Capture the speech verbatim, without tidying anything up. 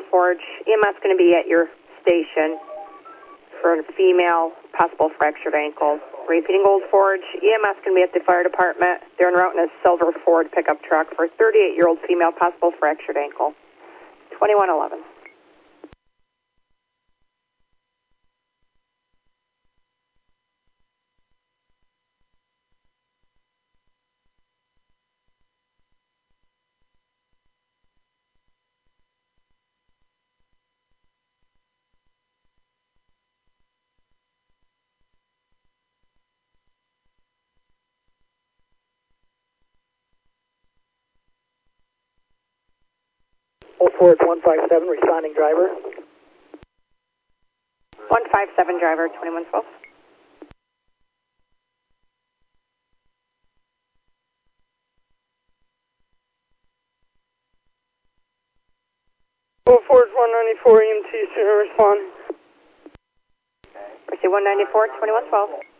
Forge. E M S going to be at your station for a female, possible fractured ankle. Repeating Old Forge. E M S going to be at the fire department. They're en route in a silver Ford pickup truck for a thirty-eight-year-old female, possible fractured ankle. twenty-one eleven. Old Forge one five seven, responding driver. one five seven driver, twenty-one twelve. Old Forge one ninety-four E M T, soon respond. Proceed one ninety-four, twenty-one twelve.